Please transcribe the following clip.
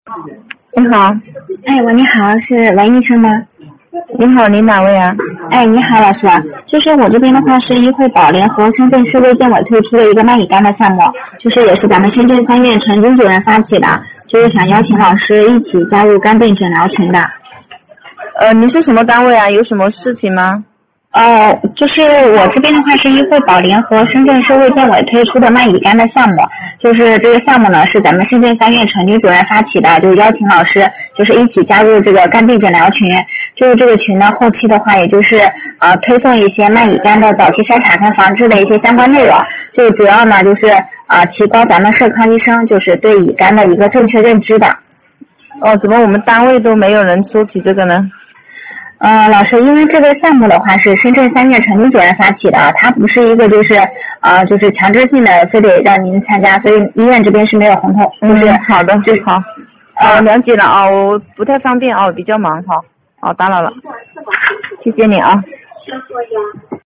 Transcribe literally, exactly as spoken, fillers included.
你好。 哎，喂，你好，是王医生吗？ 你好，您哪位啊？ 哎，你好，老师，就是我这边的话是医惠宝联合深圳市卫健委推出的一个麦乙肝的项目，就是也是咱们深圳三院陈军主任发起的，就是想邀请老师一起加入肝病诊疗群的。 呃，你是什么单位啊？有什么事情吗？ 呃，就是我这边的话是医惠宝联合深圳市卫健委推出的麦乙肝的项目，就是这个项目呢是咱们深圳三院陈军主任发起的，就是邀请老师就是一起加入这个肝病诊疗群，就是这个群呢后期的话也就是呃推送一些麦乙肝的早期筛查跟防治的一些相关内容，就主要呢就是呃提高咱们社康医生就是对乙肝的一个正确认知的。 哦，怎么我们单位都没有人说起这个呢？ 呃，老师，因为这个项目的话是深圳三院陈军主任发起的，它不是一个就是呃就是强制性的，非得让您参加，所以医院这边是没有红头，就是、 嗯、好的， 就好，呃，了解了啊，我不太方便啊，我比较忙哈，好，打扰了，谢谢你啊。